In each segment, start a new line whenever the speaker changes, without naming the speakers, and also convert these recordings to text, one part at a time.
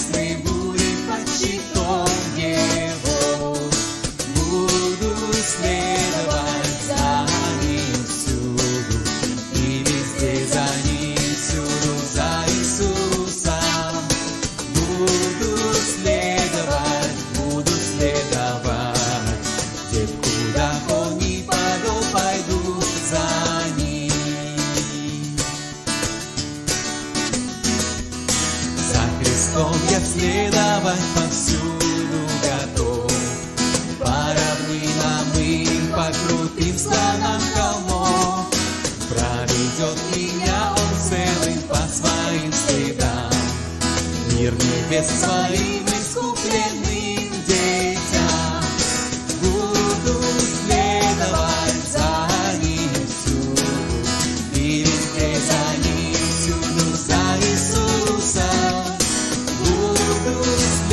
если будет почитом Его. Буду следовать за Ним всюду, и везде за Ним всюду, за Иисусом. Буду следовать, где куда Он ни повел, пойду за Ним. За Христом я следовать повсюду готов, по равнинам и по крутым склонам холмов. Проведет меня Он целым по своим следам, мир небес своим искупленным детям. Буду следовать за Ним всюду, и везде за Ним всюду, за Иисусом. Буду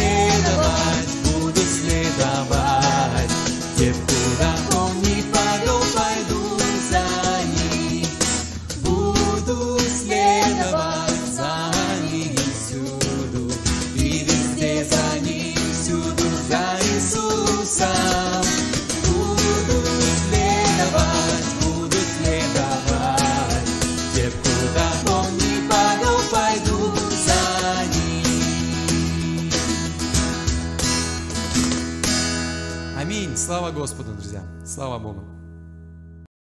следовать, где куда Он ни повел, пойду за Ним. Буду следовать за Ним всюду, и везде за Ним всюду, за Иисусом. Буду следовать, где куда Он ни повел, пойду за Ним.
Аминь. Слава Господу, друзья. Слава Богу.